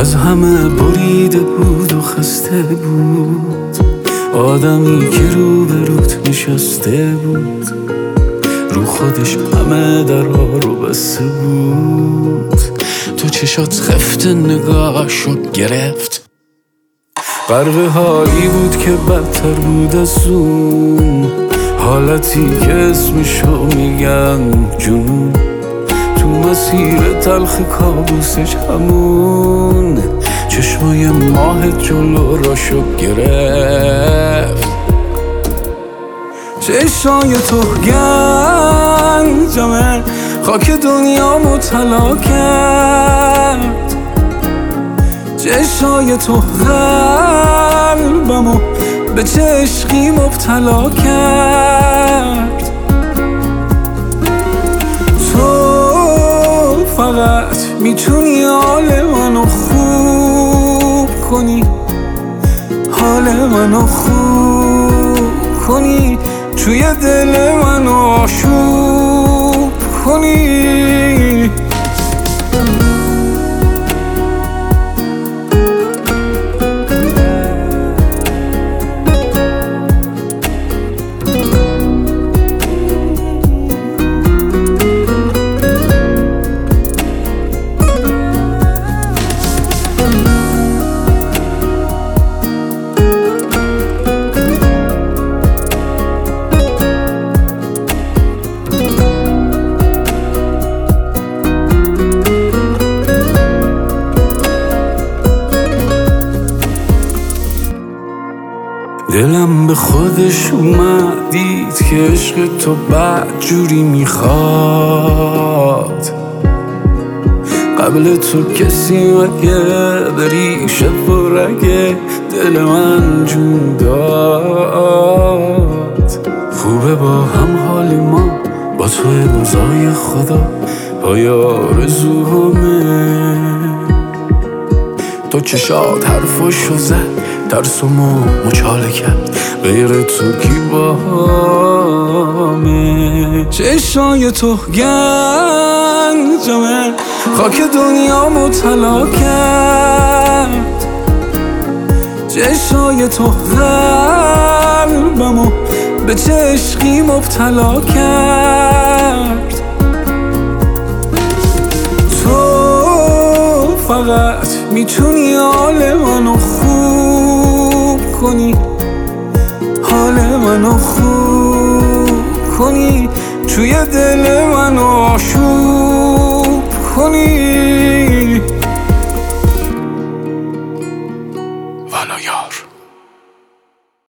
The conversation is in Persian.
از همه بریده بود و خسته بود، آدمی که روبروت نشسته بود، رو خودش همه درها رو بسته بود. تو چشات خفت نگاهشو گرفت، غرق حالی بود که بدتر بود از اون حالتی که اسمشو میگن جنون. تو مسیر تلخ کابوسش همون چشمای ماه جلو راشو گرفت. چشای تو گنجمه، خاک دنیامو طلا کرد. چشای تو قلبمو به چه عشقی مبتلا کرد. تو فقط میتونی حال منو خوب کنی، حال منو خوب کنی، توی دل منو آشوب کنی. دلم به خودش اومد، دید که عشق تو بد جوری میخواد. قبل تو کسی مگه بری شب و رگه دل من جون داد. خوبه با هم حال ما با تو امضای خدا پای آرزوهامه. تو چشات حرفاشو زد، ترسمو مچاله کرد، غیر تو کی باهامه. چشای تو گنجمه، خاک دنیامو طلا کرد. چشای تو قلبمو به چه عشقی مبتلا کرد. تو فقط میتونی حال منو خوب کنی، حال منو خوب کنی، توی دل منو آشوب کنی.